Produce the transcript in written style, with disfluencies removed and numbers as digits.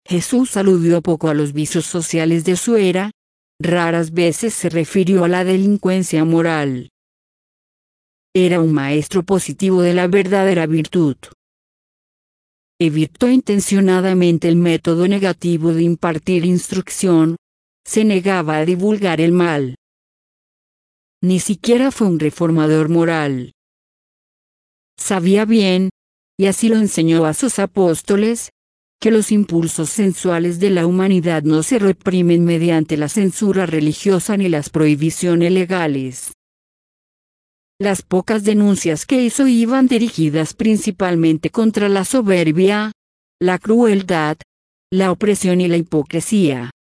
Jesús aludió poco a los vicios sociales de su era, raras veces se refirió a la delincuencia moral. Era un maestro positivo de la verdadera virtud. Evitó intencionadamente el método negativo de impartir instrucción, se negaba a divulgar el mal. Ni siquiera fue un reformador moral. Sabía bien, y así lo enseñó a sus apóstoles, que los impulsos sensuales de la humanidad no se reprimen mediante la censura religiosa ni las prohibiciones legales. Las pocas denuncias que hizo iban dirigidas principalmente contra la soberbia, la crueldad, la opresión y la hipocresía.